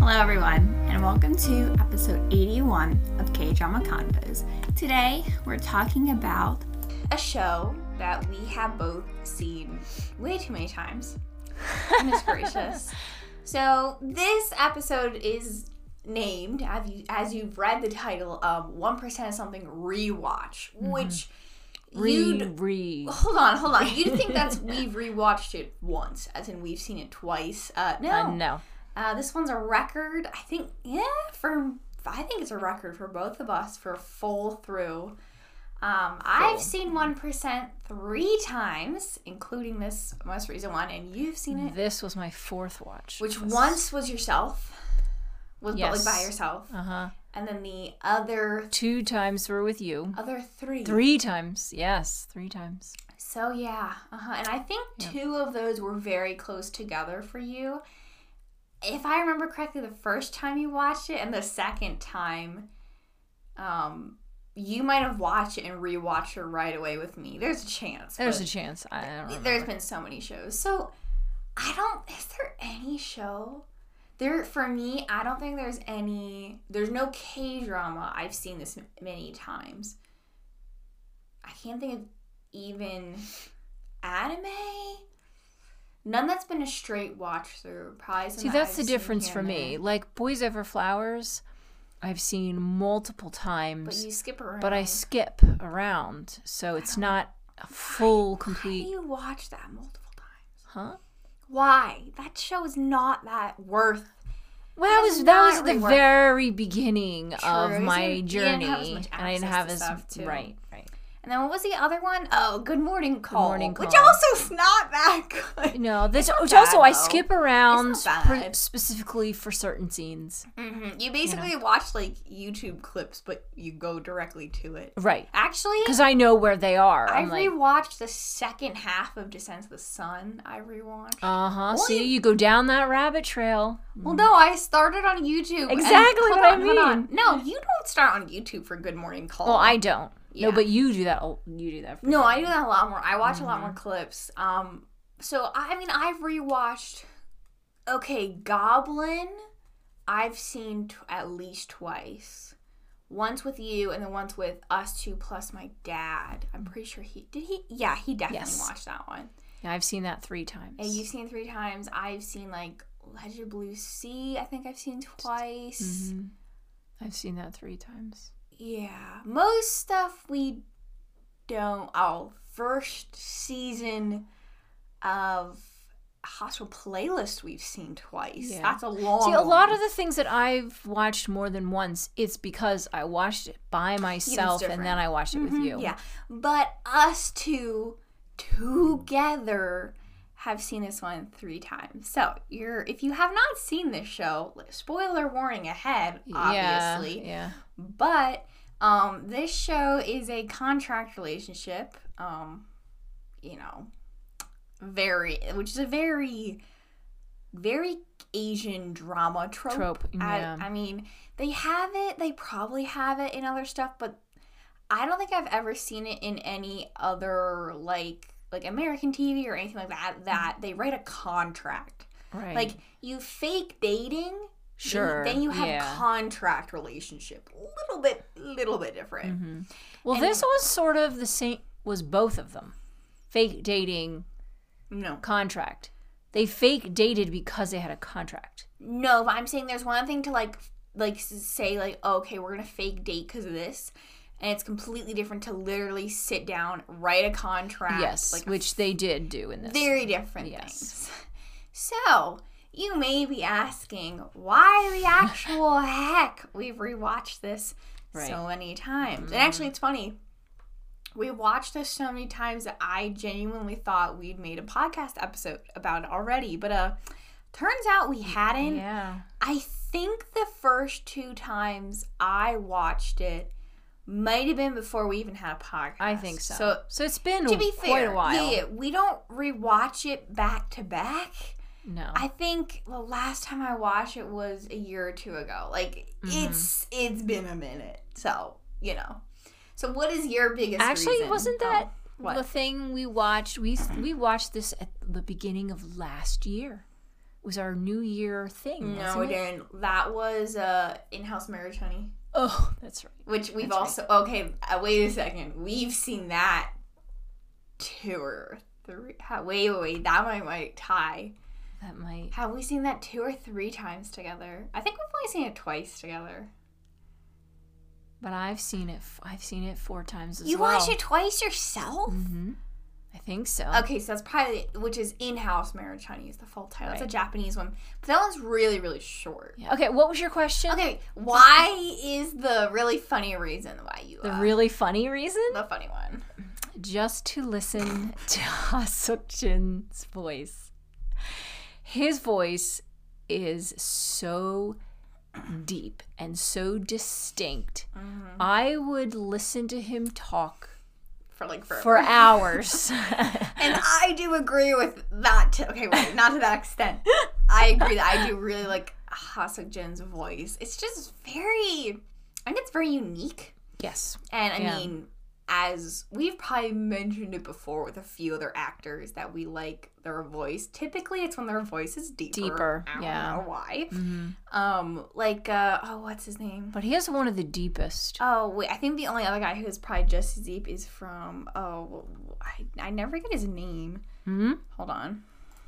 Hello everyone, and welcome to episode 81 of K-Drama Convos. Today, we're talking about a show that we have both seen way too many times. Goodness gracious. So, this episode is named, as you've read the title, 1% of Something Rewatch, which Hold on. You'd think that's we've rewatched it once, as in we've seen it twice. No. This one's a record. I think it's a record for both of us for full through. I've seen 1% 3 times, including this most recent one, and you've seen it. This was my fourth watch. Which once was yourself. Yes. By yourself. Uh-huh. And then the other 2 times were with you. Other 3. 3 times. Yes, 3 times. So yeah. And I think 2 of those were very close together for you. If I remember correctly, the first time you watched it and the second time, you might have watched it and rewatched it right away with me. There's a chance. There's a chance. I don't remember. There's been so many shows. So, is there any show? For me, I don't think there's no K-drama I've seen this many times. I can't think of even anime. None that's been a straight watch through. Probably some. See, that's the difference for me. Like Boys Over Flowers, I've seen multiple times. But you skip around. But I skip around, so it's not a full, complete. Why do you watch that multiple times? Huh? Why? That show is not that worth. Well, that was at the very beginning of my journey, and I didn't have as right. And then what was the other one? Oh, Good Morning Call. Good Morning Call. Which also is not that good. No, I skip around specifically for certain scenes. Mm-hmm. You basically watch like YouTube clips, but you go directly to it. Right. Actually, because I know where they are. I rewatched the second half of Descent to the Sun. I rewatched. See, you go down that rabbit trail. Well, no, I started on YouTube. Exactly what I mean. Hold on. No, you don't start on YouTube for Good Morning Call. Well, I don't. Yeah. No, but you do that. You do that. No, I do that a lot more. I watch a lot more clips. So I've rewatched. Okay, Goblin. I've seen at least twice. Once with you, and then once with us 2 plus my dad. I'm pretty sure he did. He definitely watched that one. Yeah, I've seen that 3 times. And you've seen 3 times. I've seen like Legend of Blue Sea. I think I've seen twice. Mm-hmm. I've seen that 3 times. Yeah, most stuff we don't. First season of Hostile Playlist we've seen twice. Yeah. That's a long See, a lot of the things that I've watched more than once, it's because I watched it by myself and then I watched it with you. Yeah, but us 2 together have seen this one 3 times. So, if you have not seen this show, spoiler warning ahead, obviously. Yeah. But this show is a contract relationship. Which is a very, very Asian drama trope. Yeah. I mean, they have it. They probably have it in other stuff, but I don't think I've ever seen it in any other like American TV or anything like that. That they write a contract. Right. Like you fake dating. Sure. Then you have contract relationship. Little bit different. Mm-hmm. Well, this was sort of the same. Was both of them fake dating? No. Contract. They fake dated because they had a contract. No, but I'm saying there's one thing to like say like, oh, okay, we're gonna fake date because of this, and it's completely different to literally sit down, write a contract. Yes, which they did do in this. Very different things. So. You may be asking, why the actual heck we've rewatched this so many times. Mm-hmm. And actually, it's funny. We watched this so many times that I genuinely thought we'd made a podcast episode about it already. But turns out we hadn't. Yeah. I think the first 2 times I watched it might have been before we even had a podcast. I think so. So it's been quite a while. Yeah, we don't rewatch it back to back. No. I think the last time I watched it was a year or 2 ago. Like, it's been a minute. So, So what is your biggest reason? Wasn't that the thing we watched? We watched this at the beginning of last year. was our New Year thing. No, it didn't. That was In-House Marriage, honey. Oh, that's right. Which we've also... Right. Okay, wait a second. We've seen that 2 or 3... Wait. That might tie. That might... Have we seen that 2 or 3 times together? I think we've only seen it twice together. But I've seen it 4 times as well. You watched it twice yourself? Mm-hmm. I think so. Okay, so that's probably... Which is In-House Marriage, honey, is the full title. Right. It's a Japanese one. But that one's really, really short. Yeah. Okay, what was your question? Okay, why is the really funny reason why you... The really funny reason? The funny one. Just to listen to Ha Suk-jin's voice. His voice is so deep and so distinct. Mm-hmm. I would listen to him talk for hours. And I do agree with that. Okay, wait, not to that extent. I agree that I do really like Ha Suk-jin's voice. It's just I think it's very unique. Yes. And I mean, as we've probably mentioned it before with a few other actors that we like their voice. Typically, it's when their voice is deeper. I don't know why. Mm-hmm. What's his name? But he has one of the deepest. Oh, wait. I think the only other guy who's probably just as deep is from, I never get his name. Mm-hmm. Hold on.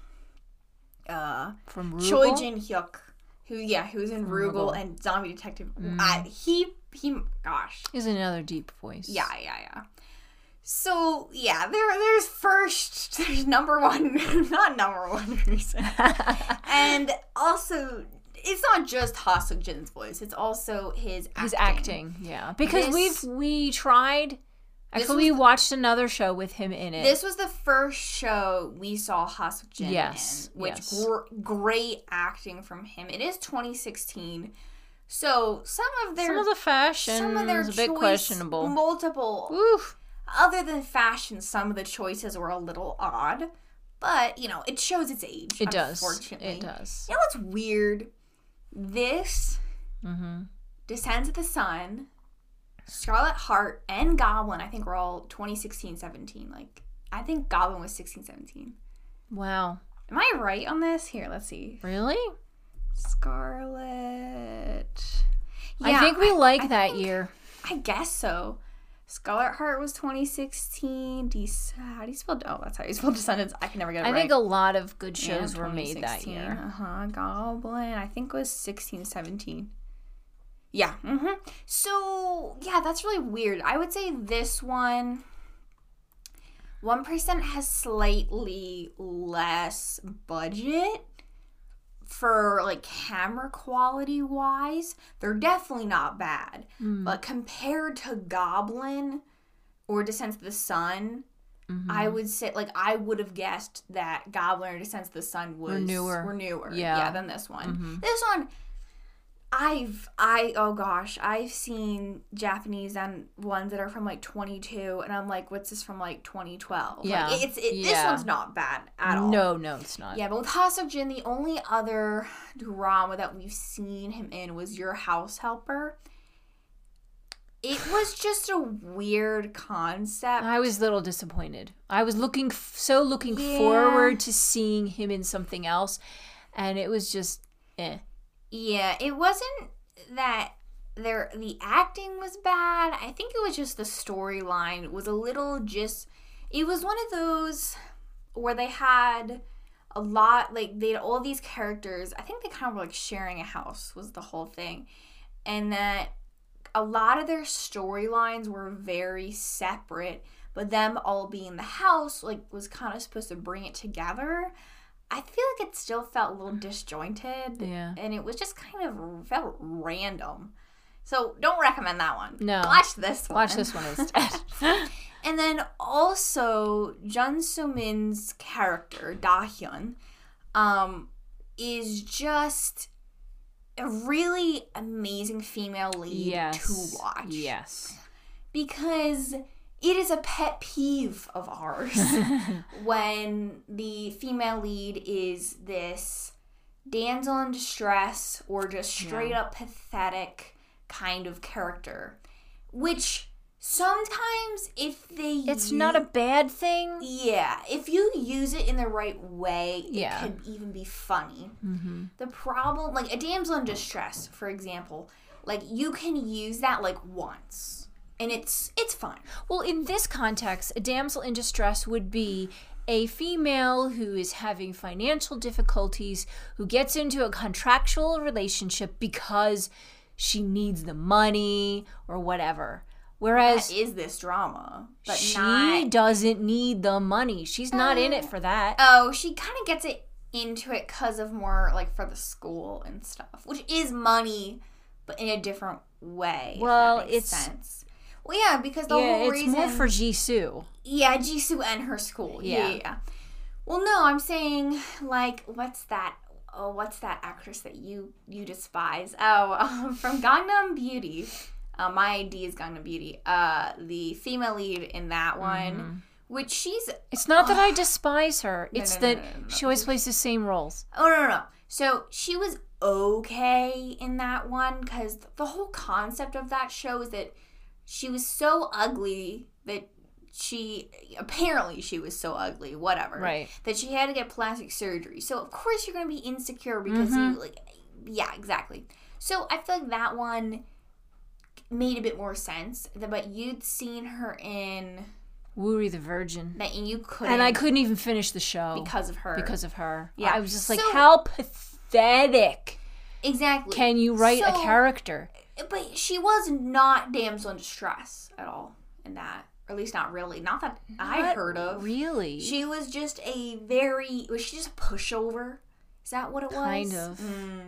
From Rugal? Choi Jin-hyuk, who's in Rugal and Zombie Detective. Mm. Gosh. He's another deep voice. Yeah. So, there's number one, not number one reason. And also, it's not just Ha Suk-jin's voice, it's also his acting. His acting, yeah. Because we tried... Actually, we watched another show with him in it. This was the first show we saw Ha Suk-jin in, which great acting from him. It is 2016, so some of the fashion is a bit questionable. Multiple. Oof. Other than fashion, some of the choices were a little odd, but it shows its age. It does. Unfortunately, it does. You know what's weird? This Descends of the Sun, Scarlet Heart, and Goblin, I think were all 2016, 17. I think Goblin was 16, 17. Wow. Am I right on this? Here, let's see. Really? Scarlet. Yeah, I think we like that year. I guess so. Scarlet Heart was 2016. How do you spell... Oh, that's how you spell Descendants. I can never get it right. I think a lot of good shows were made that year. Goblin, I think was 16, 17. Yeah. Mm-hmm. So, that's really weird. I would say this one... 1% has slightly less budget for camera quality wise. They're definitely not bad, but compared to Goblin or Descent of the Sun, I would say I would have guessed that Goblin or Descent of the Sun were newer than this one. This one, I've seen Japanese ones that are from 22, and I'm like, what's this from 2012? Yeah, this one's not bad at all. No, it's not. Yeah, but with Ha Suk-jin, the only other drama that we've seen him in was Your House Helper. It was just a weird concept. I was a little disappointed. I was looking forward to seeing him in something else, and it was just Yeah, it wasn't that the acting was bad. I think it was just the storyline was a little it was one of those where they had a lot, they had all these characters. I think they kind of were sharing a house was the whole thing. And that a lot of their storylines were very separate, but them all being in the house, was kind of supposed to bring it together. I feel like it still felt a little disjointed. Yeah. And it was just kind of felt random. So don't recommend that one. No. Watch this one. Watch this one instead. And then also, Jun So-min's character, Da-hyun, is just a really amazing female lead to watch. Yes. Because... it is a pet peeve of ours when the female lead is this damsel in distress or just straight up pathetic kind of character. Which, sometimes if they It's not a bad thing. Yeah, if you use it in the right way, Yeah. it could even be funny. Mm-hmm. The problem, like a damsel in distress, for example, like you can use that like once, and it's fine. Well, in this context, a damsel in distress would be a female who is having financial difficulties, who gets into a contractual relationship because she needs the money or whatever. Whereas That is this drama, but she doesn't need the money. She's not in it for that. Oh, she kind of gets it into it because of more like for the school and stuff, which is money, but in a different way. Well, if that makes sense. Well, yeah, because the whole it's reason more for Jisoo. Yeah, Jisoo and her school. Yeah. Well, no, I'm saying like what's that actress that you despise? Oh, from Gangnam Beauty. My ID is Gangnam Beauty. The female lead in that one, which she's... It's not that I despise her. It's no, that no. she always plays the same roles. Oh, no. So she was okay in that one because the whole concept of that show is that she was so ugly that apparently she was so ugly, whatever. Right. That she had to get plastic surgery. So, of course, you're going to be insecure because you, like... Yeah, exactly. So, I feel like that one made a bit more sense, but you'd seen her in Wuri the Virgin, and you couldn't, and I couldn't even finish the show because of her. Yeah, I was just like, So- how pathetic Exactly. can you write a So- character? But she was not damsel in distress at all in that, or at least not really, not that I Not heard of. Really? She was just was she just a pushover? Is that what it was? Kind of.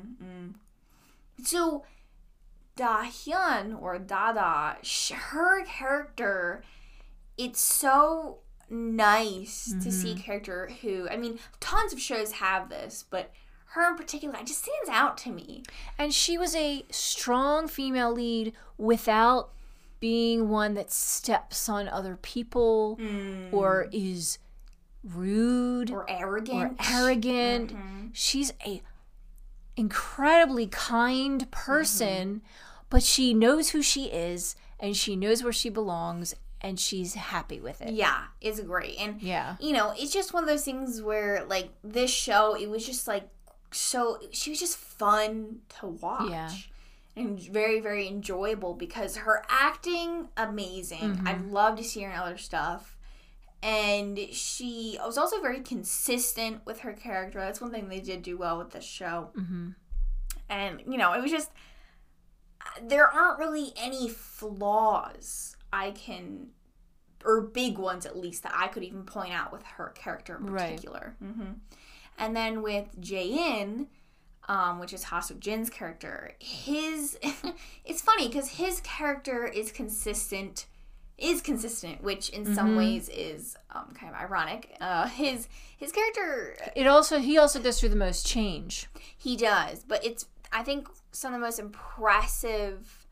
So, Da-hyun or Dada, her character, it's so nice to see a character who, I mean, tons of shows have this, but her in particular, it just stands out to me. And she was a strong female lead without being one that steps on other people or is rude Or arrogant. She's a incredibly kind person, but she knows who she is and she knows where she belongs and she's happy with it. Yeah, it's great. And, Yeah. you know, it's just one of those things where, like, this show, it was just, like, she was just fun to watch. Yeah. And very, very enjoyable because her acting, amazing. I'd love to see her in other stuff. And she was also very consistent with her character. That's one thing they did do well with this show. And, you know, it was just, there aren't really any flaws or big ones at least, that I could even point out with her character in particular. And then with Jae-in, which is Ha Suk-jin's character, it's funny because his character is consistent, which in some ways is kind of ironic. His character, He also goes through the most change. he does, but it's, I think, some of the most impressive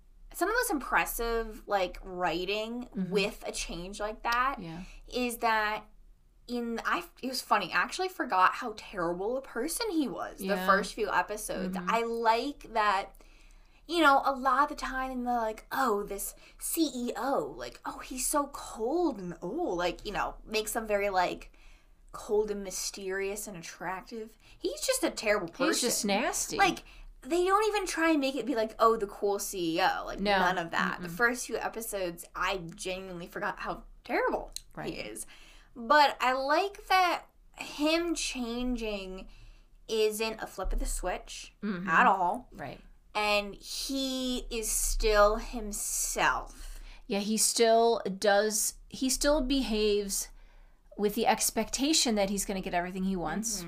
like writing with a change like that is that it was funny. I actually forgot how terrible a person he was the first few episodes. I like that, you know, a lot of the time they're like, oh, this CEO, like, oh, he's so cold and like, you know, makes them very like cold and mysterious and attractive. He's just a terrible person. He's just nasty. Like, they don't even try and make it be like, oh, the cool CEO. Like, No. none of that. The first few episodes, I genuinely forgot how terrible he is. But I like that him changing isn't a flip of the switch at all. Right. And he is still himself. Yeah, he still behaves with the expectation that he's going to get everything he wants.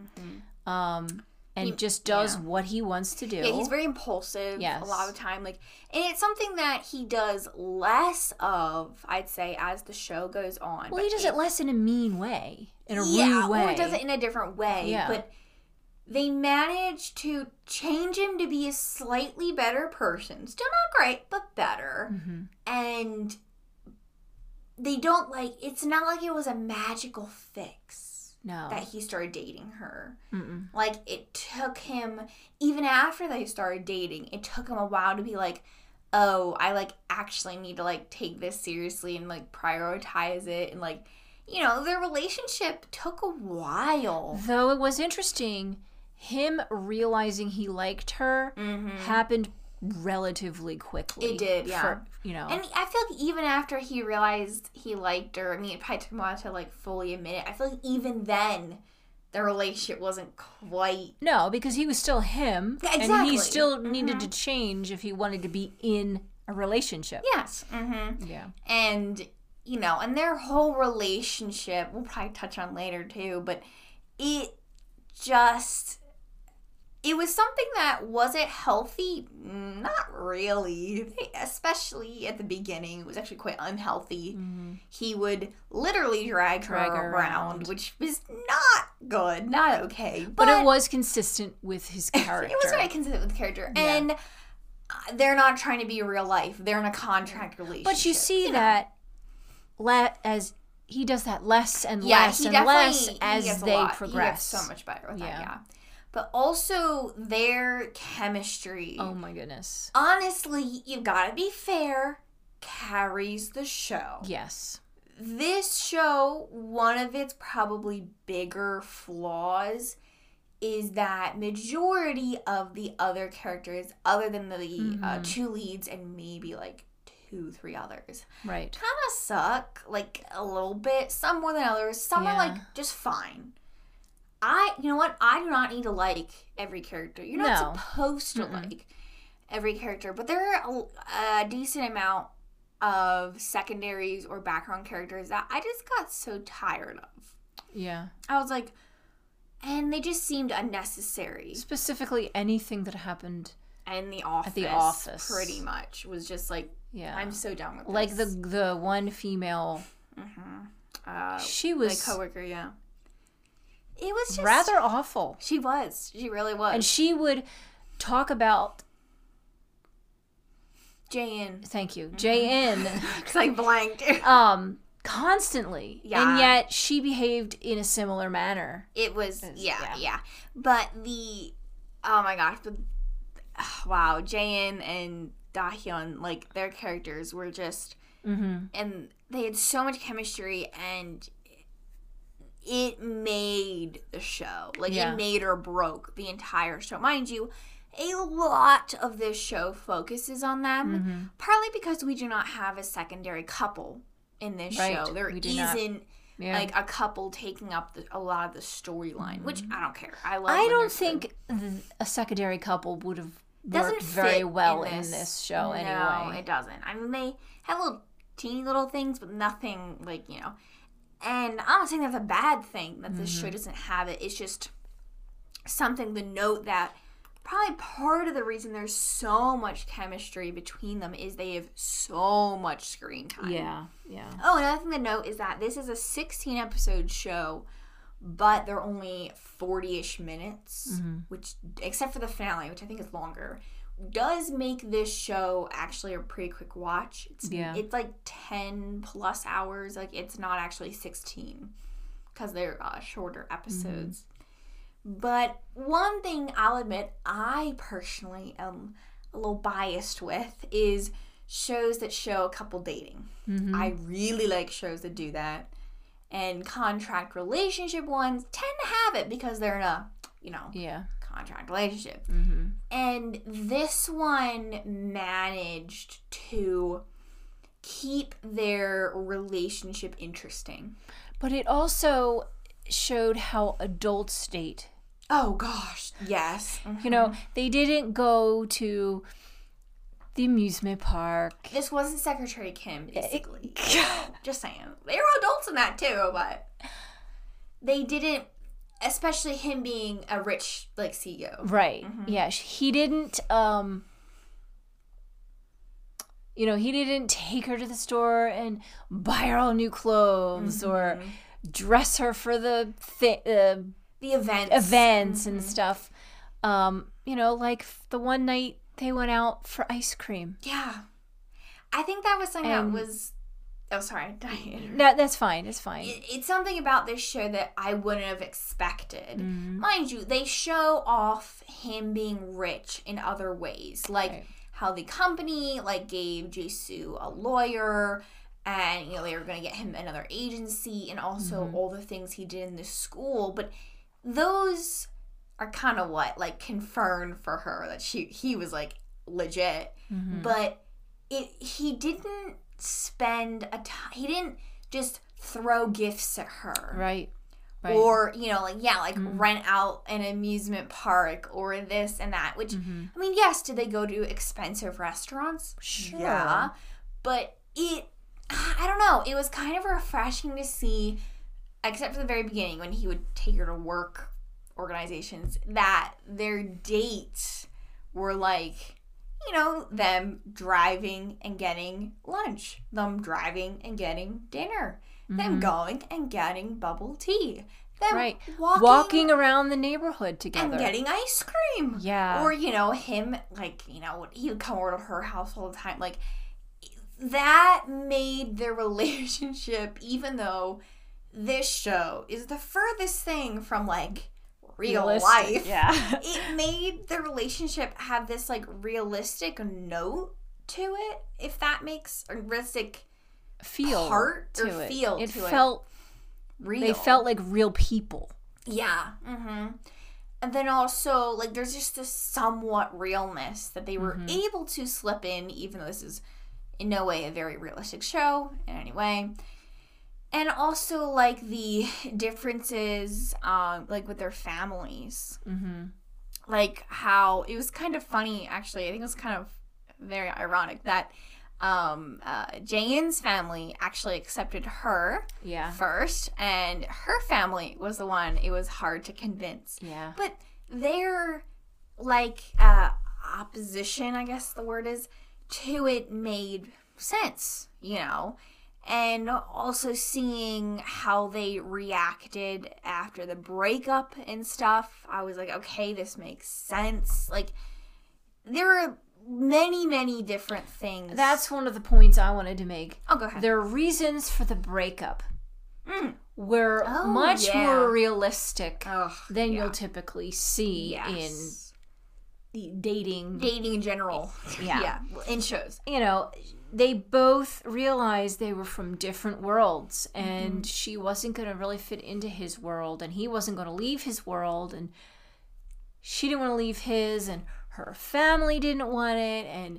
And just does what he wants to do. Yeah, he's very impulsive Yes. a lot of the time. Like, and it's something that he does less of, I'd say, as the show goes on. Well, But he does it less in a mean way, in a rude way. or he does it in a different way. Yeah. But they managed to change him to be a slightly better person. Still not great, but better. And they don't, like, it's not like it was a magical fix. No. That he started dating her. Like, it took him, even after they started dating, it took him a while to be like, oh, I like actually need to like take this seriously and like prioritize it, and like, you know, their relationship took a while. Though it was interesting, him realizing he liked her happened relatively quickly. It did, yeah. And I feel like even after he realized he liked her, I mean, it probably took him a while to like fully admit it. I feel like even then, the relationship wasn't quite. No, because he was still him. Yeah, exactly. And he still needed to change if he wanted to be in a relationship. Yes. Yeah. And, you know, and their whole relationship, we'll probably touch on later too, but it was something that wasn't healthy. Not really. Especially at the beginning. It was actually quite unhealthy. He would literally drag her around, which was not good. Not okay. But it was consistent with his character. It was very consistent with the character. Yeah. And they're not trying to be real life. They're in a contract relationship. But you see that as he does that less and less and less as they progress. He gets so much better with that, yeah. But also their chemistry. Oh my goodness. Honestly, you've got to be fair, carries the show. Yes. This show, one of its probably bigger flaws is that majority of the other characters, other than the two leads and maybe like 2-3 others, right, kind of suck, like a little bit. Some more than others. Some are like just fine. You know what? I do not need to like every character. You're not supposed to like every character, but there are a decent amount of secondaries or background characters that I just got so tired of. Yeah. I was like, and they just seemed unnecessary. Specifically, anything that happened in the office. At the office. Pretty much. Was just like, I'm so done with like this. Like the one female. She was. My coworker, yeah. It was just rather awful. She was. She really was. And she would talk about JN. Thank you. JN. Because I blanked. Constantly. Yeah. And yet she behaved in a similar manner. It was, yeah. But oh my gosh. Wow. JN and Dahyun, like, their characters were just, and they had so much chemistry, and it made the show. Like, it made or broke the entire show. Mind you, a lot of this show focuses on them, partly because we do not have a secondary couple in this show. There isn't, like, a couple taking up a lot of the storyline, which I don't care. I don't think a secondary couple would have worked very well in this show anyway. No, it doesn't. I mean, they have little teeny little things, but nothing, like, you know. And I'm not saying that's a bad thing that this show doesn't have it. It's just something to note that probably part of the reason there's so much chemistry between them is they have so much screen time. Yeah. Oh, another thing to note is that this is a 16-episode show, but they're only 40-ish minutes, which, except for the finale, which I think is longer, does make this show actually a pretty quick watch. It's like 10 plus hours. Like, it's not actually 16 because they're shorter episodes. But one thing I'll admit I personally am a little biased with is shows that show couple dating. I really like shows that do that. And contract relationship ones tend to have it because they're in a, contract relationship. And this one managed to keep their relationship interesting. But it also showed how adults date. Oh gosh, yes. You know, they didn't go to the amusement park. This wasn't Secretary Kim, basically. Just saying. They were adults in that too, but they didn't, especially him being a rich, like, CEO. Right. Yeah. He didn't, he didn't take her to the store and buy her all new clothes or dress her for the events and stuff. Like the one night they went out for ice cream. Yeah. I think that was something that was... Oh, sorry. No, that's fine. It's fine. It's something about this show that I wouldn't have expected. Mind you, they show off him being rich in other ways. Like how the company, like, gave Jisoo a lawyer, and, you know, they were going to get him another agency, and also all the things he did in the school. But those are kind of what, like, confirmed for her that he was, like, legit. But he didn't spend he didn't just throw gifts at her. Right. Or, you know, like, yeah, like, rent out an amusement park or this and that. Which, I mean, yes, did they go to expensive restaurants? Sure. Yeah. But I don't know. It was kind of refreshing to see, except for the very beginning when he would take her to work organizations, that their dates were like, you know, them driving and getting lunch, them driving and getting dinner, them going and getting bubble tea, them walking around the neighborhood together and getting ice cream. Yeah. Or, you know, him, like, you know, he would come over to her house all the time. Like, that made their relationship, even though this show is the furthest thing from, like, real life. Yeah. It made the relationship have this, like, realistic note to it, if that makes a realistic feel part to or it. feel It to felt real. They felt like real people. Yeah. And then also, like, there's just this somewhat realness that they were able to slip in, even though this is in no way a very realistic show in any way. And also, like, the differences, like, with their families. Like, how it was kind of funny, actually. I think it was kind of very ironic that Jaehyun's family actually accepted her first, and her family was the one it was hard to convince. Yeah. But their, like, opposition, I guess the word is, to it made sense, you know? And also seeing how they reacted after the breakup and stuff, I was like, okay, this makes sense. Like, there were many, many different things. That's one of the points I wanted to make. Oh, go ahead. Their reasons for the breakup were much more realistic than you'll typically see in dating in general. Yeah. In shows. You know, they both realized they were from different worlds, and she wasn't going to really fit into his world, and he wasn't going to leave his world, and she didn't want to leave his, and her family didn't want it, and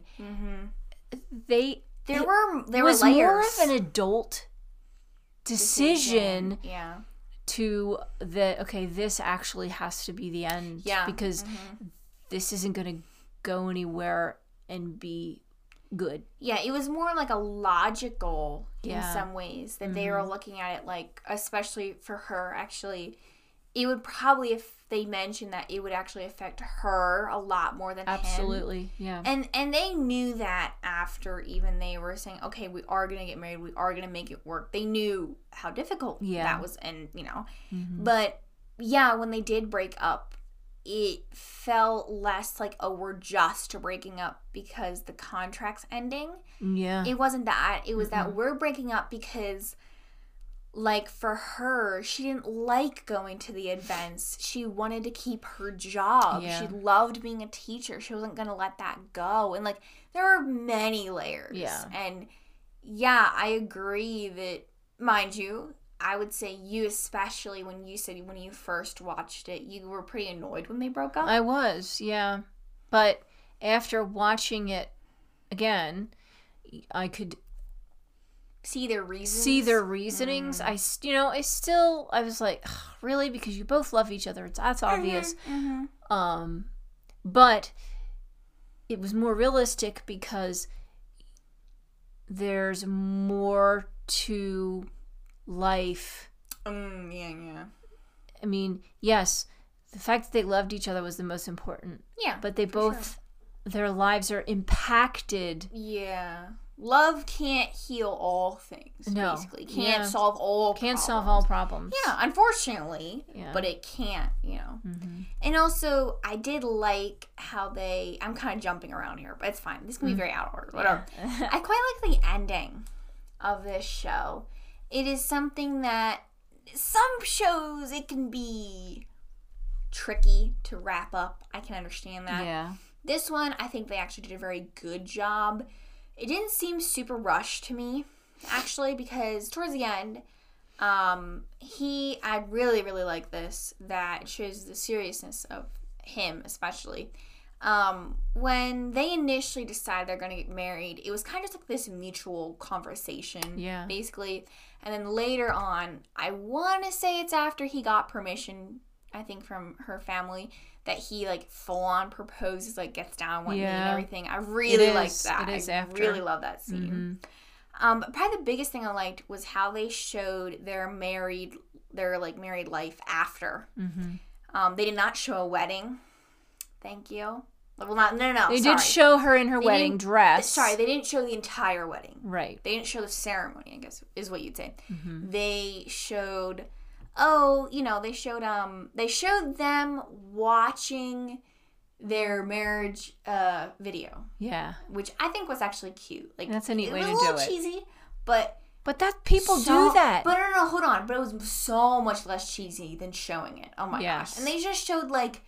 there were layers. More of an adult decision to this actually has to be the end, because this isn't going to go anywhere and be good. Yeah, it was more like a logical in some ways that they were looking at it, like, especially for her, actually, it would probably, if they mentioned that, it would actually affect her a lot more than him. Absolutely, yeah. And they knew that after even they were saying, okay, we are going to get married, we are going to make it work. They knew how difficult that was, and, you know. But, yeah, when they did break up, it felt less like, oh, we're just breaking up because the contract's ending. Yeah. It wasn't that. It was that we're breaking up because, like, for her, she didn't like going to the events. She wanted to keep her job. Yeah. She loved being a teacher. She wasn't going to let that go. And, like, there were many layers. Yeah. And, yeah, I agree that, mind you, I would say you especially, when you said when you first watched it, you were pretty annoyed when they broke up. I was, yeah. But after watching it again, I could see their reasons. I was like, really? Because you both love each other. That's obvious. But it was more realistic because there's more to life. Yeah. I mean, yes, the fact that they loved each other was the most important. Yeah. But they both, their lives are impacted. Yeah. Love can't heal all things, basically. Can't solve all problems. Yeah, unfortunately. Yeah. But it can't, you know. And also, I did like how I'm kind of jumping around here, but it's fine. This can be very out of order. Whatever. Yeah. I quite like the ending of this show. It is something that some shows, it can be tricky to wrap up. I can understand that. Yeah. This one, I think they actually did a very good job. It didn't seem super rushed to me, actually, because towards the end, I really, really like this, that it shows the seriousness of him, especially. When they initially decide they're going to get married, it was kind of just like this mutual conversation, basically. And then later on, I want to say it's after he got permission, I think, from her family, that he, like, full-on proposes, like, gets down on one knee and everything. I really liked that. I really love that scene. But probably the biggest thing I liked was how they showed their married life after. They did not show a wedding. Thank you. Well, no. They did show her in her wedding dress. They didn't show the entire wedding. Right. They didn't show the ceremony, I guess, is what you'd say. They showed, they showed them watching their marriage video. Yeah. Which I think was actually cute. Like, that's a neat way to do it. It was a little cheesy, but that people do that. But no, hold on. But it was so much less cheesy than showing it. Oh my gosh. And they just showed, like,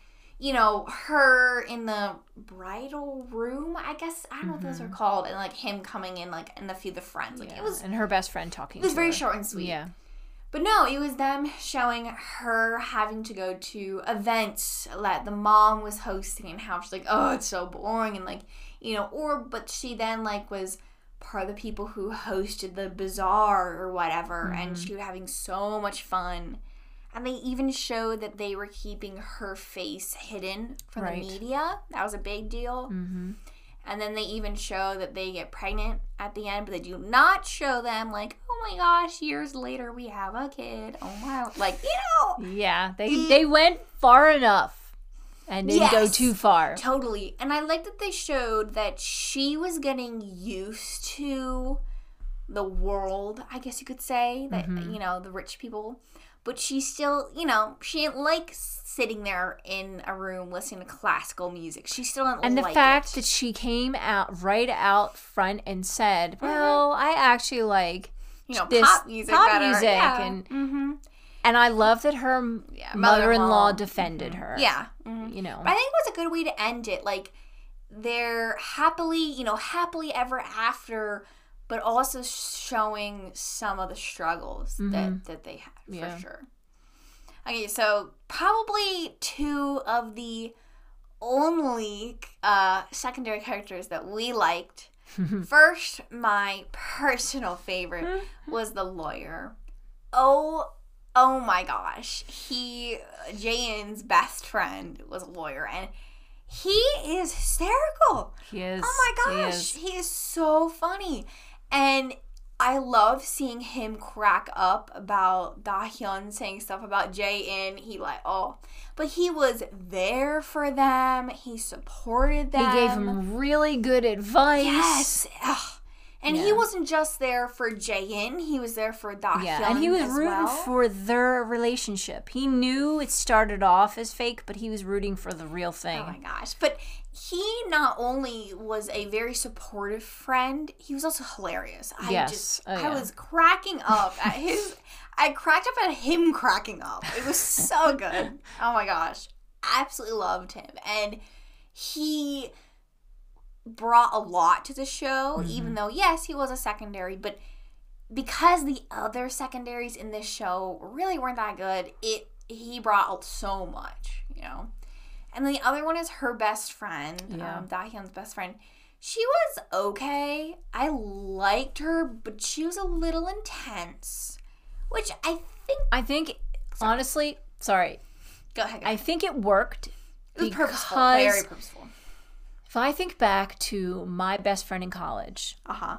her in the bridal room, I guess. I don't know what those are called. And, like, him coming in, like, and a few of the friends. Like, it was... And her best friend talking to her. It was very short and sweet. Yeah. But no, it was them showing her having to go to events that the mom was hosting and how she's like, oh, it's so boring. And, like, but she then, like, was part of the people who hosted the bazaar or whatever. And she was having so much fun. And they even showed that they were keeping her face hidden from the media. That was a big deal. And then they even show that they get pregnant at the end, but they do not show them, like, oh my gosh, years later we have a kid. Oh my, like, Yeah, they went far enough and didn't go too far. Totally. And I like that they showed that she was getting used to the world, I guess you could say, that, the rich people. But she still, she didn't like sitting there in a room listening to classical music. She still didn't like it. And the fact that she came out front and said, well, I actually like this pop music better. Yeah. And I love that her mother-in-law defended her. Yeah. But I think it was a good way to end it. Like, they're happily ever after, but also showing some of the struggles that they had, for sure. Okay, so probably two of the only secondary characters that we liked. First, my personal favorite was the lawyer. Oh my gosh. Jayen's best friend was a lawyer, and he is hysterical. He is. Oh my gosh. He is so funny. And I love seeing him crack up about Da-hyun saying stuff about Jae-in. But he was there for them. He supported them. He gave him really good advice. Yes. And he wasn't just there for Jae-in. He was there for Da-hyun. Yeah, and he was rooting for their relationship. He knew it started off as fake, but he was rooting for the real thing. Oh my gosh. But he not only was a very supportive friend, he was also hilarious. I was cracking up at I cracked up at him cracking up. It was so good. Oh my gosh. Absolutely loved him. And he brought a lot to the show, even though, yes, he was a secondary, but because the other secondaries in this show really weren't that good, he brought so much, And the other one is her best friend, Da-hyun's best friend. She was okay. I liked her, but she was a little intense, which I think honestly, sorry. Go ahead. I think it worked. It was purposeful, very purposeful. If I think back to my best friend in college,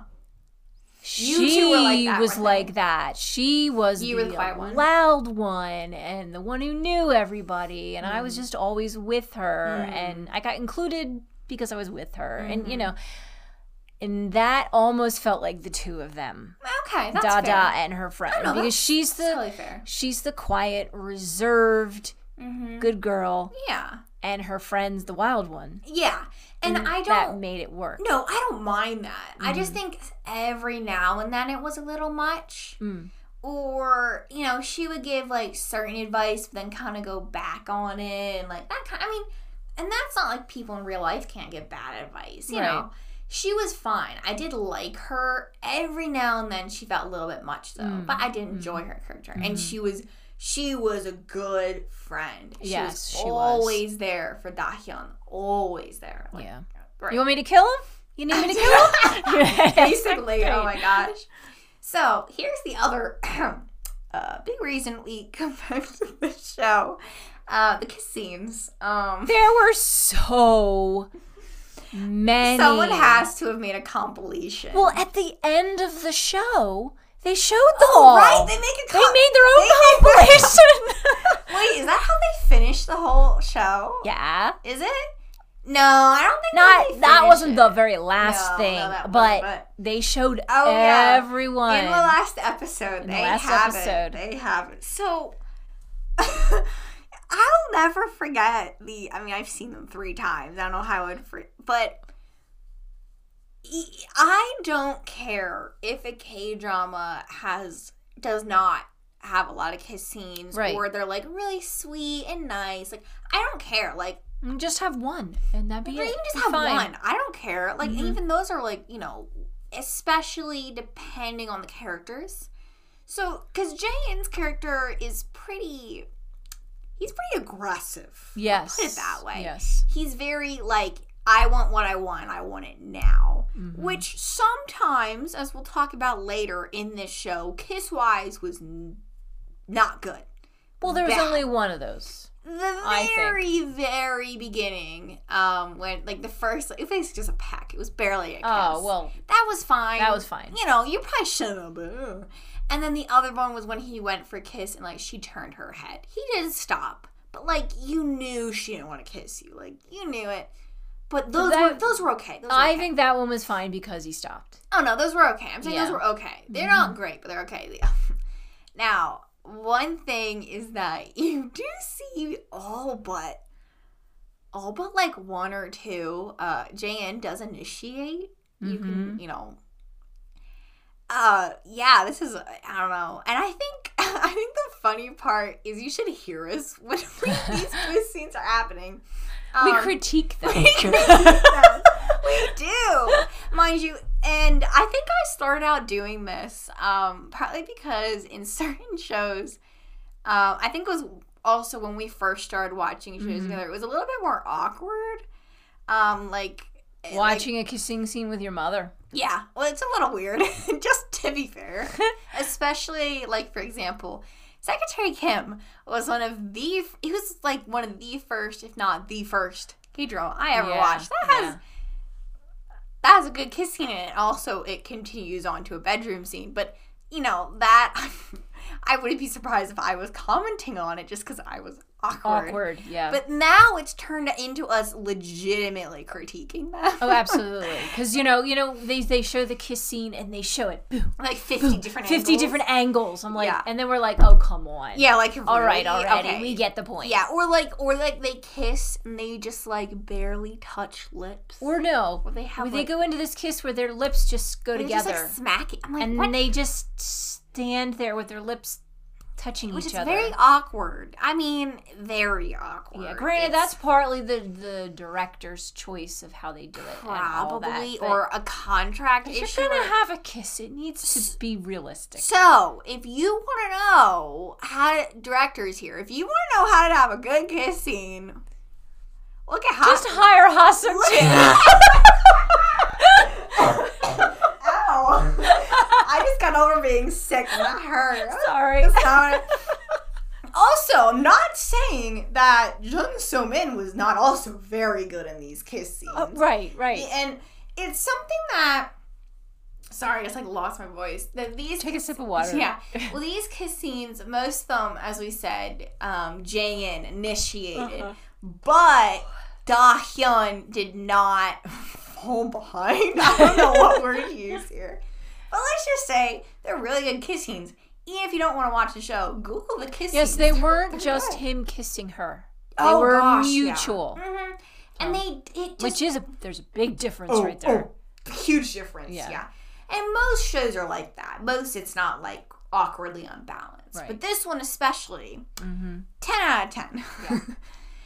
she was like that. She was the loud one and the one who knew everybody, and I was just always with her, and I got included because I was with her, and and that almost felt like the two of them. Okay, that's Dada fair. and her friend, because she's the quiet, reserved, good girl. Yeah. And her friend's the wild one. Yeah. And that made it work. No, I don't mind that. I just think every now and then it was a little much. Or, she would give, like, certain advice, but then kind of go back on it. And, like, that kind and that's not like people in real life can't give bad advice, you know. She was fine. I did like her. Every now and then she felt a little bit much though, but I did enjoy her character, and she was a good friend. She was always there for Da-hyun. Always there. Like, yeah. Right. You want me to kill him? You need me to kill him? Basically. Oh my gosh. So here's the other big reason we come back to the show. The kiss scenes. There were so many. Someone has to have made a compilation. Well, at the end of the show, they showed them all. Right, they made their own compilation. Wait, is that how they finished the whole show? Yeah. Is it? No, I don't think that wasn't the very last thing, but they showed everyone in the last episode. They have it. So I'll never forget I've seen them 3 times. I don't know how I would forget, but I don't care if a K-drama does not have a lot of kiss scenes, or they're like really sweet and nice. Like, I don't care. Like, just have one, and that'd be it. Even just have one. I don't care. Like, even those are like, especially depending on the characters. So, because Jaehyun's character is he's pretty aggressive. Yes. I'll put it that way. Yes. He's very like, I want what I want it now. Which sometimes, as we'll talk about later in this show, kiss-wise was not good. Well, there was only one of those. The very beginning, when, like, the first, it was just a peck. It was barely a kiss. Oh, well. That was fine. You probably shouldn't have. And then the other one was when he went for a kiss and, like, she turned her head. He didn't stop. But, like, you knew she didn't want to kiss you. Like, you knew it. But those were okay. I think that one was fine because he stopped. Oh, no, those were okay. I'm saying those were okay. They're not great, but they're okay. Now, one thing is that you do see all but like 1 or 2, Jaehyun does initiate. You can, this is, I don't know. And I think the funny part is you should hear us when these kiss scenes are happening. We critique them. We do, mind you. And I think I started out doing this partly because in certain shows, I think it was also when we first started watching shows together, it was a little bit more awkward. Watching a kissing scene with your mother. Yeah, well, it's a little weird, just to be fair. Especially, like, for example, Secretary Kim was one of the first, if not the first, K-drama I ever watched. That has a good kiss scene in it. Also, it continues on to a bedroom scene. But, that, I wouldn't be surprised if I was commenting on it just because I was awkward. Yeah. But now it's turned into us legitimately critiquing that. Oh, absolutely. Because, they show the kiss scene and they show it. Boom. Like 50 different angles. 50 different angles. I'm like, and then we're like, oh, come on. Yeah, like, really? All right, already. Okay. We get the point. Yeah, or like they kiss and they just like barely touch lips. Or no. Or they go into this kiss where their lips just go together. Just like smacking. I'm like, and what? They just stand there with their lips touching each other. It's very awkward. I mean, very awkward. Yeah, granted, that's partly the director's choice of how they do it. Probably, or a contract issue. If you're going to have a kiss, it needs to be realistic. So, if you want to know directors here, if you want to know how to have a good kiss scene, look at just hire Ha Sung-jin. Ow. I just got over being sick and that hurt. Sorry. Also, I'm not saying that Jung So-min was not also very good in these kiss scenes. Right. And it's something that... Sorry, I just lost my voice. Take a sip of water. Yeah. Well, these kiss scenes, most of them, as we said, Jaehyun initiated. But Da-hyun did not fall behind. I don't know what word to use here. But let's just say they're really good kiss scenes. Even if you don't want to watch the show, Google the kiss scenes. Yes, they weren't just him kissing her. They were mutual. Yeah. And there's a big difference right there. Huge difference, yeah. And most shows are like that. Most, it's not like awkwardly unbalanced. Right. But this one especially, 10 out of 10. Yeah.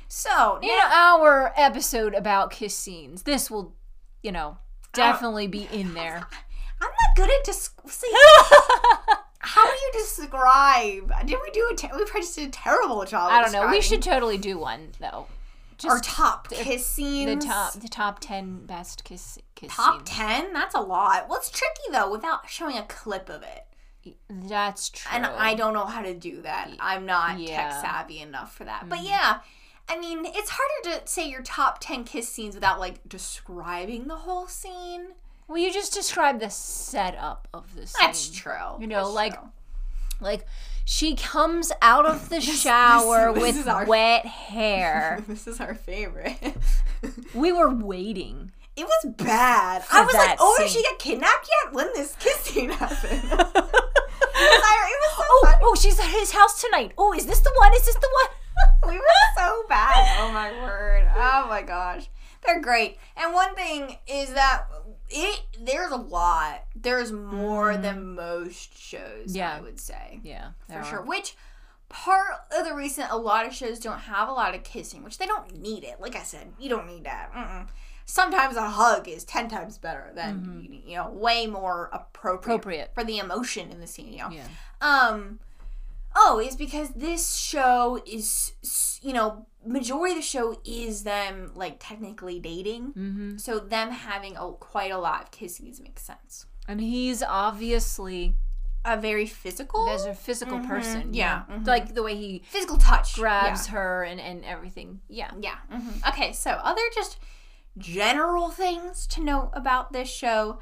So, in our episode about kiss scenes, this will, definitely be in there. I'm not good at how do you describe? Did we do we probably just did a terrible job. I don't know. We should totally do one though. Our top kiss scenes. The top 10 best kiss top scenes. 10? That's a lot. Well, it's tricky though without showing a clip of it. That's true. And I don't know how to do that. I'm not tech savvy enough for that. But yeah, I mean, it's harder to say your top 10 kiss scenes without like describing the whole scene. Well, you just describe the setup of the scene. That's true. Like she comes out of the shower with wet hair. This is our favorite. We were waiting. It was bad. I was like, did she get kidnapped yet? When this kiss scene happened? It was so funny. Oh, she's at his house tonight. Oh, is this the one? Is this the one? We were so bad. Oh my word. Oh my gosh. They're great. And one thing is that there's a lot. There's more than most shows, I would say. Yeah. For sure. Which part of the reason a lot of shows don't have a lot of kissing, which they don't need it. Like I said, you don't need that. Sometimes a hug is 10 times better than, way more appropriate for the emotion in the scene, Yeah. Is because this show is, majority of the show is them, like, technically dating. Mm-hmm. So them having quite a lot of kissings makes sense. And he's obviously a very physical person. Yeah. Mm-hmm. Like the way he physical touch grabs her and everything. Yeah. Yeah. Mm-hmm. Okay, so other just general things to note about this show.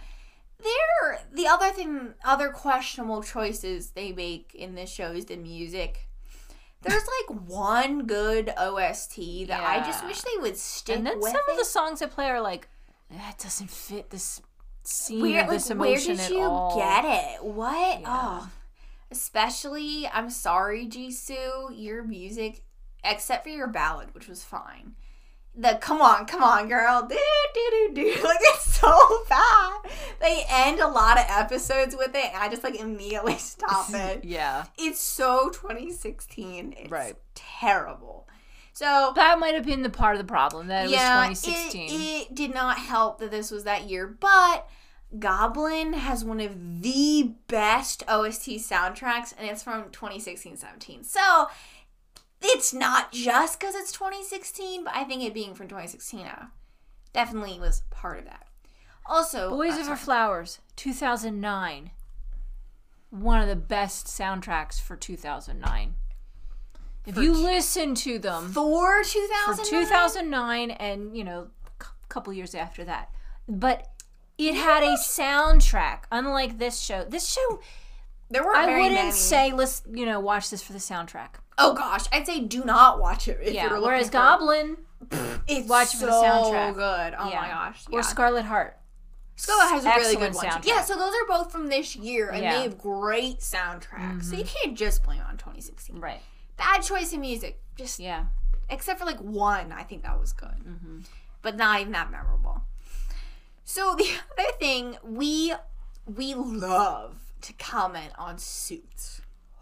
Other questionable choices they make in this show is the music. There's like one good OST that I just wish they would stick with. And then some of the songs that play are like, that doesn't fit this scene or this emotion at all. Where did you get it? What? Yeah. Oh. Especially, I'm sorry, Jisoo, your music, except for your ballad, which was fine. The come on, girl, do. Like, it's so bad. They end a lot of episodes with it, and I just like immediately stop it. Yeah, it's so 2016. It's terrible. So that might have been the part of the problem that it was 2016. It did not help that this was that year, but Goblin has one of the best OST soundtracks, and it's from 2016-17. So it's not just because it's 2016, but I think it being from 2016 definitely was part of that. Also, Boys Over Flowers, 2009. One of the best soundtracks for 2009. If you listen to them for 2009 and, a couple years after that. But it had a soundtrack, unlike this show. This show, there were I wouldn't say, let's, watch this for the soundtrack. Oh gosh, I'd say do not watch it if you're whereas Goblin, it's watch it for the soundtrack. So good. Oh my gosh. Or Scarlet Heart. Scarlet has a really good one. Soundtrack. Yeah, so those are both from this year, and they have great soundtracks. Mm-hmm. So you can't just blame it on 2016. Right. Bad choice in music. Just except for like one, I think that was good, but not even that memorable. So the other thing we love to comment on Suits.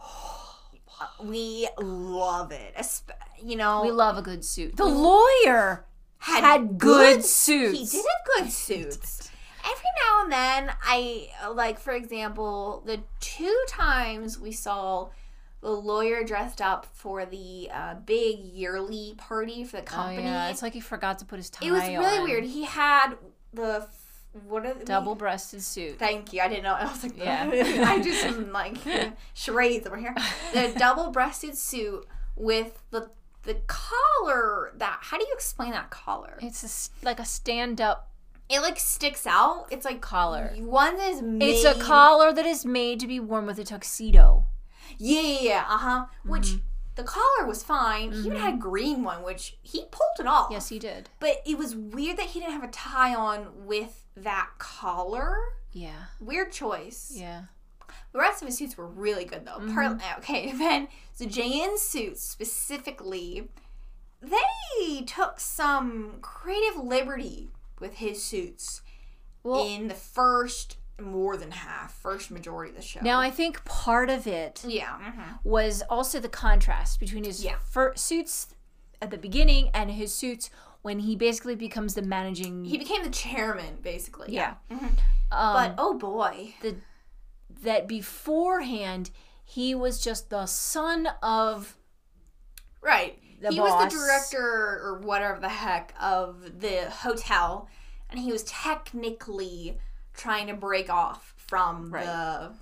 We love it. We love a good suit. The lawyer had good suits. He did have good suits. Every now and then, I like, for example, the 2 times we saw the lawyer dressed up for the big yearly party for the company. Oh, yeah. It's like he forgot to put his tie on. It was really weird. He had the double-breasted suit. Thank you. I didn't know. I was like, I do some like charades over here. The double-breasted suit with the collar. How do you explain that collar? It's like a stand-up. It like sticks out. It's like collar. One is made. It's a collar that is made to be worn with a tuxedo. Yeah. Which the collar was fine. He even had a green one, which he pulled it off. Yes, he did. But it was weird that he didn't have a tie on with that collar. Yeah. Weird choice. Yeah. The rest of his suits were really good, though. Then, so Jaehyun's suits specifically, they took some creative liberty with his suits in the first majority of the show. Now, I think part of it was also the contrast between his suits at the beginning, and his suits when he basically becomes the managing. He became the chairman, basically. Yeah. Mm-hmm. But oh boy, that beforehand he was just the son of. Right. The he boss. was the director or whatever the heck of the hotel, and he was technically trying to break off from the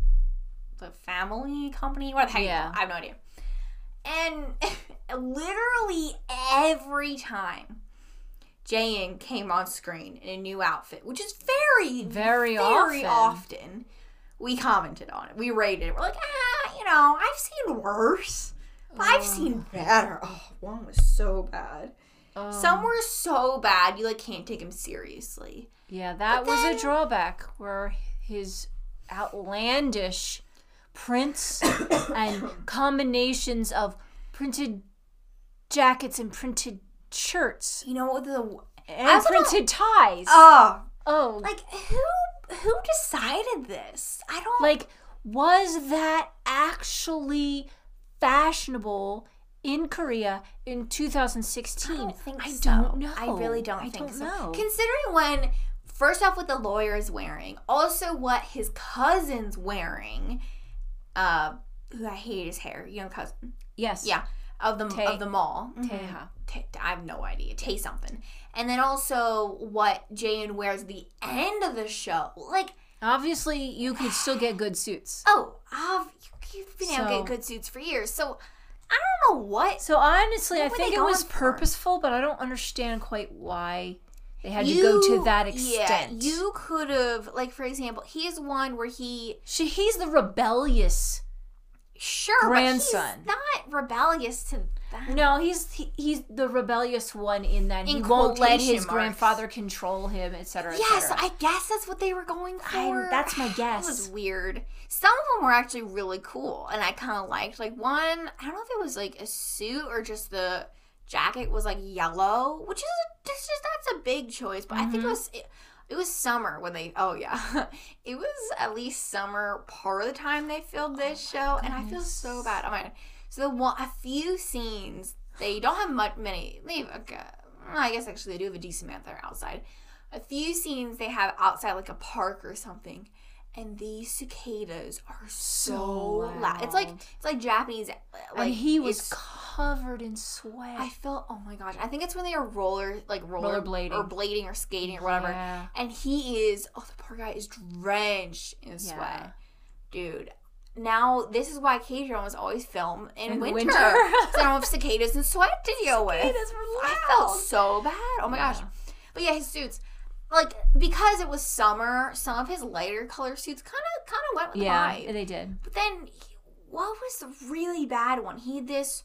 family company. What the heck? Yeah. I have no idea. And literally every time Jae-in came on screen in a new outfit, which is very often, we commented on it. We rated it. We're like, I've seen worse. But I've seen better. Oh, one was so bad. Some were so bad you can't take him seriously. Yeah, that was a drawback where his outlandish prints and combinations of printed jackets and printed shirts. You know and printed ties. Oh. Like, who decided this? I don't... was that actually fashionable in Korea in 2016? I don't think I so. don't know. I really don't think so. Know. Considering when, first off, what the lawyer is wearing, also what his cousin's wearing, who I hate his hair, cousin. Yes. Yeah. Of the mall. Taeha. I have no idea. Tay something. And then also what Jae-in wears at the end of the show. Obviously, you could still get good suits. You've been able to get good suits for years. So, I don't know what. So, honestly, I think it was for? purposeful, but I don't understand quite why they had to go to that extent. Yeah, you could have, for example, he's one where he's the rebellious grandson. But he's not rebellious to that. No, he's the rebellious one in that he won't let his grandfather control him, etc. Yes, I guess that's what they were going for. That's my guess. It was weird. Some of them were actually really cool, and I kind of liked. One, I don't know if it was a suit or just the jacket was yellow, which is that's a big choice. But I think it was summer when they. Oh yeah, it was at least summer part of the time they filmed this show, and I feel so bad. Oh my god. So a few scenes they don't have many. I guess actually they do have a decent amount there outside. A few scenes they have outside a park or something. And these cicadas are so loud. It's like Japanese. And he was covered in sweat. I felt, oh my gosh. I think it's when they are rollerblading or blading or skating or whatever. Yeah. And the poor guy is drenched in sweat. Dude. Now, this is why K-dramas always film in winter. So I don't have cicadas and sweat to deal with. Cicadas were loud. I felt so bad. Oh my gosh. But yeah, his suits. Because it was summer, some of his lighter color suits kind of went with the vibe. Yeah, they did. But then, what was the really bad one? He had this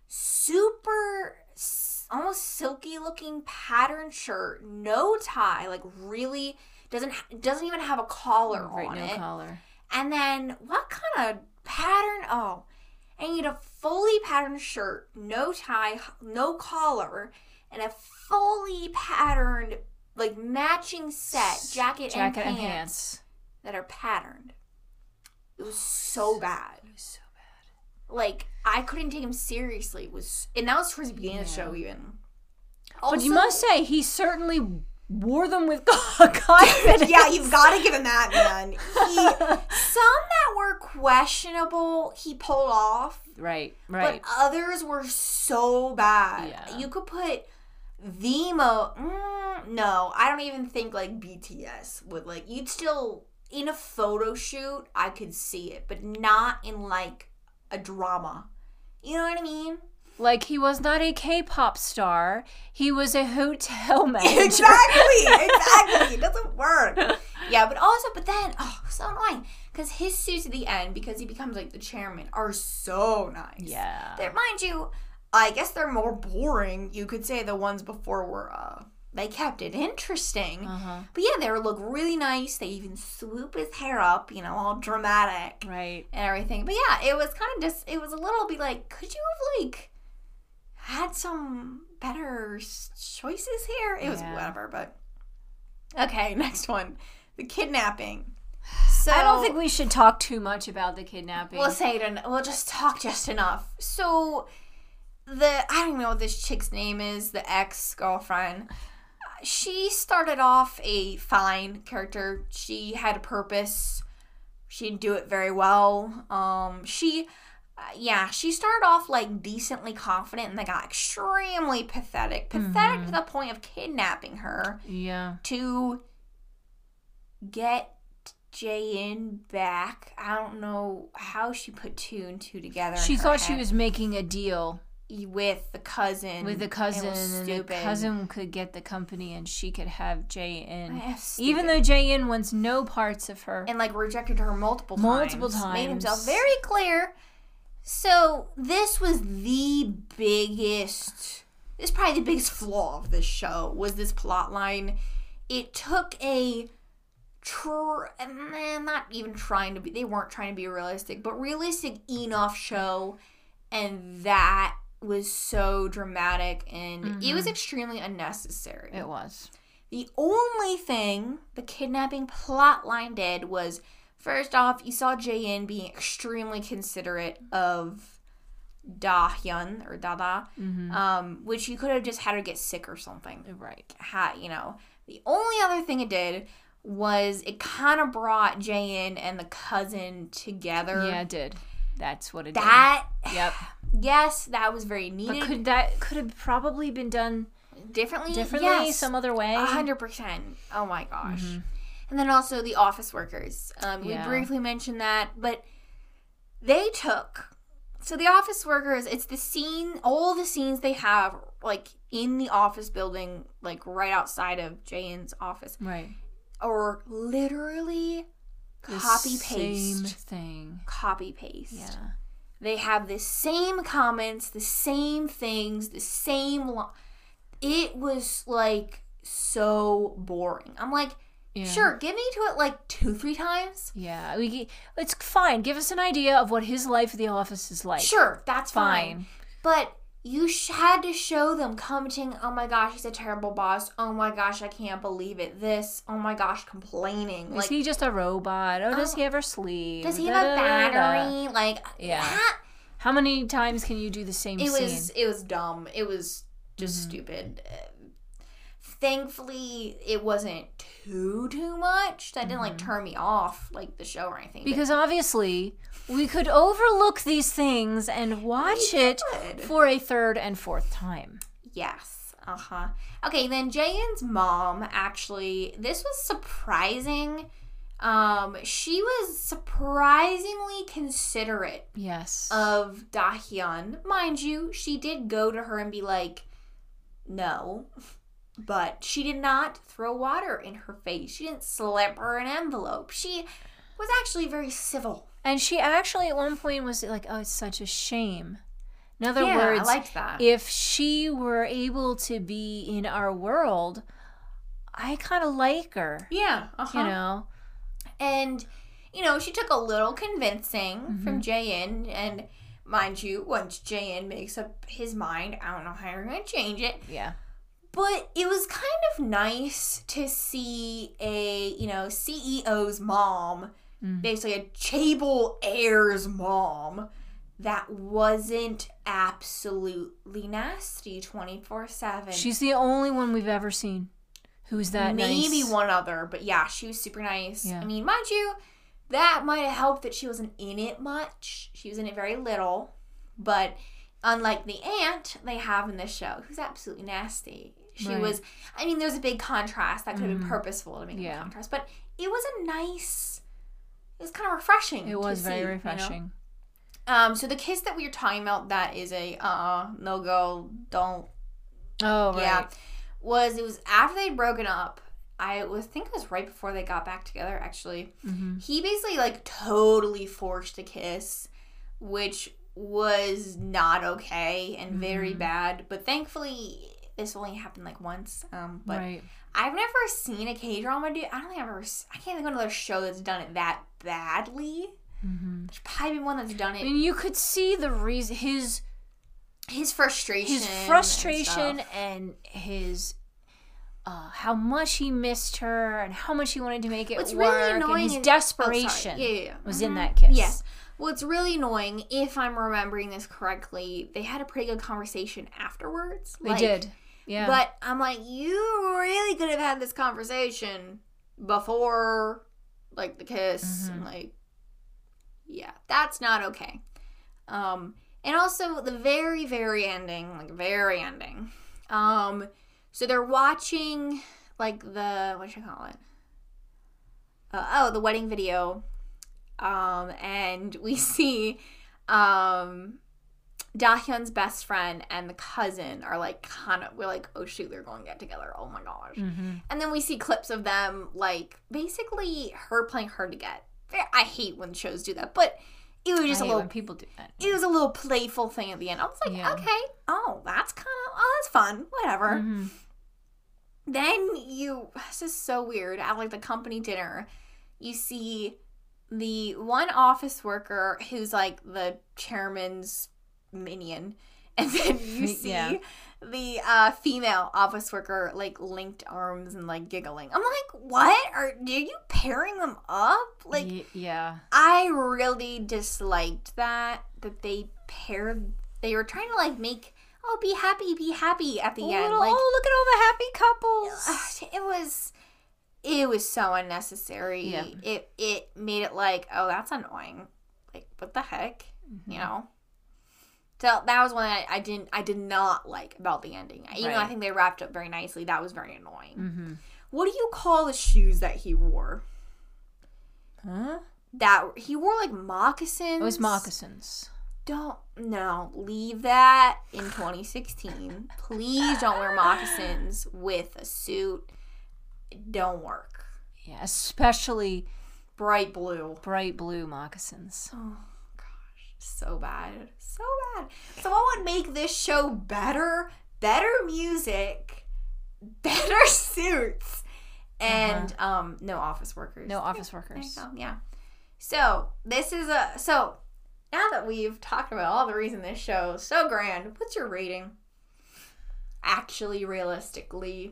super, almost silky-looking patterned shirt, no tie, really doesn't even have a collar on it. No collar. And then, what kind of pattern? Oh, and he had a fully patterned shirt, no tie, no collar, and a fully patterned matching set jacket and pants that are patterned. It was so bad. I couldn't take him seriously. And that was towards the beginning of the show even. Also, but you must say he certainly wore them with confidence. Yeah, you've got to give him that, man. Some that were questionable, he pulled off. Right. But others were so bad. Yeah. You could put no, I don't even think BTS would you'd still in a photo shoot I could see it, but not in a drama. You know what I mean? He was not a K-pop star. He was a hotel manager. Exactly. It doesn't work. Yeah, but then so annoying because his suits at the end, because he becomes the chairman, are so nice. Yeah. Mind you, I guess they're more boring. You could say the ones before were, they kept it interesting. Uh-huh. But yeah, they look really nice. They even swoop his hair up, all dramatic. Right. And everything. But yeah, it was kind of it was a little bit could you have, had some better choices here? It was whatever, but. Okay, next one. The kidnapping. So I don't think we should talk too much about the kidnapping. We'll just talk just enough. So I don't even know what this chick's name is, the ex-girlfriend. She started off a fine character. She had a purpose. She didn't do it very well. She started off like decently confident and then got extremely pathetic. Pathetic to the point of kidnapping her. Yeah. To get Jae-in back. I don't know how she put 2 and 2 together. She thought she was making a deal with the cousin. And the cousin could get the company and she could have Jae-in. Even though Jae-in wants no parts of her. And like rejected her multiple times. Made himself very clear. So this was probably the biggest flaw of this show, was this plot line. It took they weren't trying to be realistic, but realistic enough show, and that was so dramatic, and it was extremely unnecessary. It was. The only thing the kidnapping plot line did was, first off, you saw Jae-in being extremely considerate of Da-hyun, or Dada, which you could have just had her get sick or something. Right. The only other thing it did was it kind of brought Jae-in and the cousin together. Yeah, it did. That's what it did. Yep. Yes, that was very needed. But could have probably been done differently? Yes. Some other way? 100%. Oh my gosh. And then also the office workers. We briefly mentioned that, but they took... So the office workers, it's the scene, all the scenes they have, like, in the office building, like, right outside of Jae-in's office. Right. Or literally copy-paste. Same thing. Copy-paste. Yeah. They have the same comments, the same things, the same... It was, like, so boring. I'm like... Yeah. Sure, get me to it like 2-3 times. Yeah, it's fine. Give us an idea of what his life at the office is like. Sure, that's fine. But you had to show them commenting, oh my gosh, he's a terrible boss. Oh my gosh, I can't believe it. This, oh my gosh, complaining. Is he just a robot? Oh, does he ever sleep? Does he have a battery? Like, yeah. How many times can you do the same scene? It was dumb. It was just stupid. Thankfully, it wasn't too much. That didn't, like, turn me off, like, the show or anything. Because obviously, we could overlook these things and watch it for a 3rd and 4th time. Yes. Okay, then Jae-in's mom, actually, this was surprising. She was surprisingly considerate. Yes. Of Da-hyun. Mind you, she did go to her and be like, no. But she did not throw water in her face. She didn't slip her an envelope. She was actually very civil. And she actually at one point was like, oh, it's such a shame. In other words, I liked that. If she were able to be in our world, I kind of like her. Yeah. You know? And, she took a little convincing from Jae-in. And mind you, once Jae-in makes up his mind, I don't know how you're going to change it. Yeah. But it was kind of nice to see a, CEO's mom, basically a Chable heir's mom, that wasn't absolutely nasty 24/7. She's the only one we've ever seen who's that nice. Maybe one other, but yeah, she was super nice. Yeah. I mean, mind you, that might have helped that she wasn't in it much. She was in it very little, but unlike the aunt they have in this show, who's absolutely nasty. She was, there's a big contrast. That could have been purposeful to make a contrast. But it was it was kind of refreshing. It was very refreshing. So the kiss that we were talking about, that is a no go, don't. Oh, right. Yeah. It was after they'd broken up. I think it was right before they got back together, actually. He basically, like, totally forced a kiss, which was not okay and very bad. But thankfully... This only happened like once, but I've never seen a K-drama do. I can't think of another show that's done it that badly. There's probably been one that's done it. I mean, you could see the reason, his frustration, and his how much he missed her and how much he wanted to make it What's work. really annoying and his is desperation was in that kiss. Yes. What's really annoying, if I'm remembering this correctly, they had a pretty good conversation afterwards. They did. Yeah. But I'm like, you really could have had this conversation before, like, the kiss. And, like, yeah, that's not okay. And also, the very, very ending, so they're watching, like, what should I call it? The wedding video. And we see, Dahyun's best friend and the cousin are, like, we're like, oh, shoot, they're going to get together. Oh, my gosh. And then we see clips of them, like, basically her playing hard to get. I hate when shows do that, but it was just when people do that. It was a little playful thing at the end. I was like, okay, that's fun, whatever. Then this is so weird, at, like, the company dinner, you see the one office worker who's, like, the chairman's minion, and then you see the female office worker, like, linked arms and, like, giggling. I'm like, what? Are you pairing them up? Like, I really disliked that they paired. They were trying to, like, make, be happy at the end. Like, look at all the happy couples. It was so unnecessary. Yeah. It made it like, oh, that's annoying. Like, what the heck? You know? So that was one I did not like about the ending. Even though I think they wrapped up very nicely, that was very annoying. What do you call the shoes that he wore? Huh? That he wore, like, moccasins. It was moccasins. Leave that in 2016. Please don't wear moccasins with a suit. It don't work. Yeah, especially bright blue moccasins. Oh gosh, so bad. So what would make this show better? Better music, better suits, and no office workers. No office workers. There you go. Yeah. So now that we've talked about all the reasons this show is so grand, what's your rating? Actually, realistically.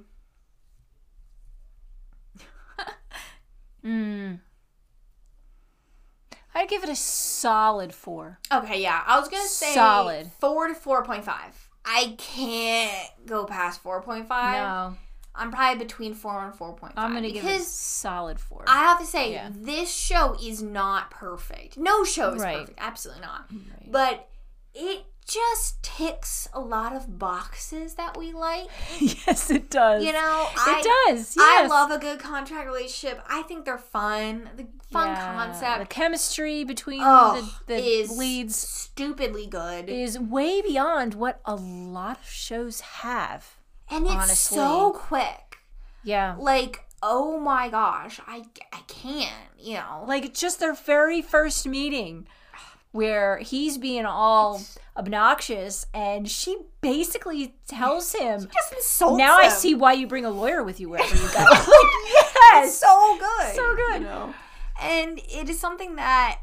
I'd give it a solid 4. Okay, yeah. I was going to say solid 4 to 4.5. I can't go past 4.5. No. I'm probably between 4 and 4.5. I'm going to give it a solid 4. I have to say, this show is not perfect. No show is perfect. Absolutely not. Right. But it just ticks a lot of boxes that we like. Yes, it does. You know, it does. Yes. I love a good contract relationship. I think they're fun. The fun concept. The chemistry between the leads stupidly good. Is way beyond what a lot of shows have. And it's honestly. So quick. Yeah. Like, oh my gosh, I can't, you know. Like, just their very first meeting where he's being all obnoxious and she basically tells him, she just insults now him. I see why you bring a lawyer with you wherever you go. Yes! So good. So good. You know? And it is something that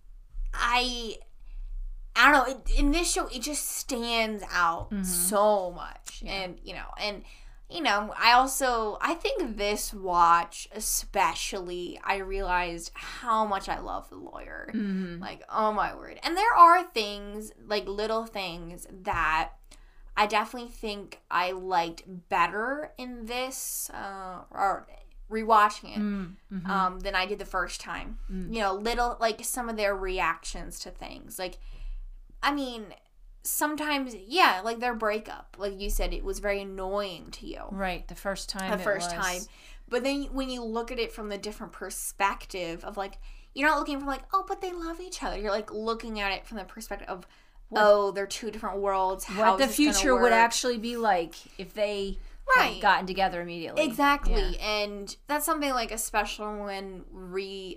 I don't know, in this show, it just stands out so much. Yeah. And, you know, I think this watch, especially, I realized how much I love the lawyer. Like, oh my word. And there are things, like little things, that I definitely think I liked better in this, or rewatching it, than I did the first time. You know, little, like, some of their reactions to things. Like, I mean, sometimes, like their breakup, like you said, it was very annoying to you. Right, the first time. But then when you look at it from the different perspective of, like, you're not looking from, like, oh, but they love each other. You're, like, looking at it from the perspective of, they're two different worlds. What the future would actually be like if they had gotten together immediately. Exactly. Yeah. And that's something, like, especially when we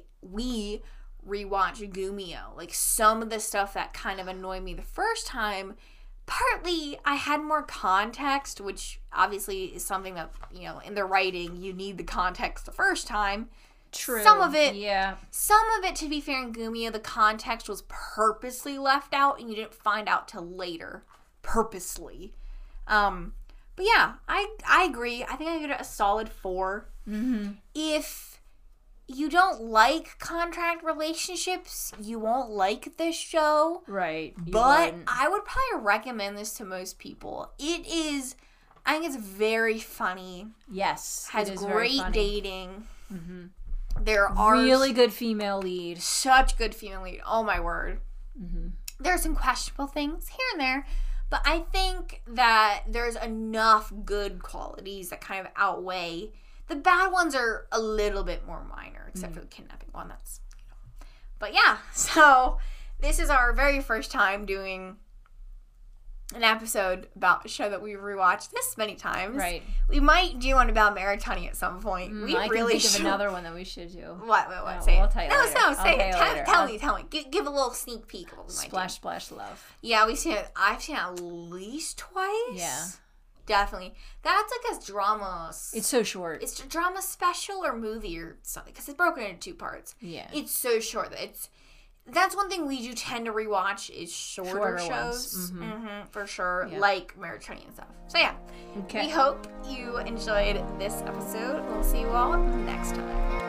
rewatch Gumio. Like, some of the stuff that kind of annoyed me the first time, partly I had more context, which obviously is something that, you know, in the writing, you need the context the first time. True. Some of it, to be fair, in Gumio, the context was purposely left out and you didn't find out till later. Purposely. But yeah, I agree. I think I give it a solid 4. Mm-hmm. If you don't like contract relationships, you won't like this show. Right. But I would probably recommend this to most people. I think it's very funny. Yes. Has great dating. Mm-hmm. There are really good female lead. Such good female lead. Oh my word. Mm-hmm. There are some questionable things here and there, but I think that there's enough good qualities that kind of outweigh. The bad ones are a little bit more minor, except for the kidnapping one. That's, But yeah, so this is our very first time doing an episode about a show that we rewatched this many times. Right. We might do one about Maritani at some point. I can think of another one that we should do. What? No, Say I'll tell you later. No, say it. Tell me. Give a little sneak peek of what we might Splash, Splash, Love. Yeah, I've seen it at least twice. Yeah. Definitely. That's like a drama. It's so short. It's a drama special or movie or something, because it's broken into 2 parts. Yeah. It's so short. That's one thing we do tend to rewatch is shorter shows. Mm-hmm. For sure. Yeah. Like Maritani and stuff. So yeah. Okay. We hope you enjoyed this episode. We'll see you all next time.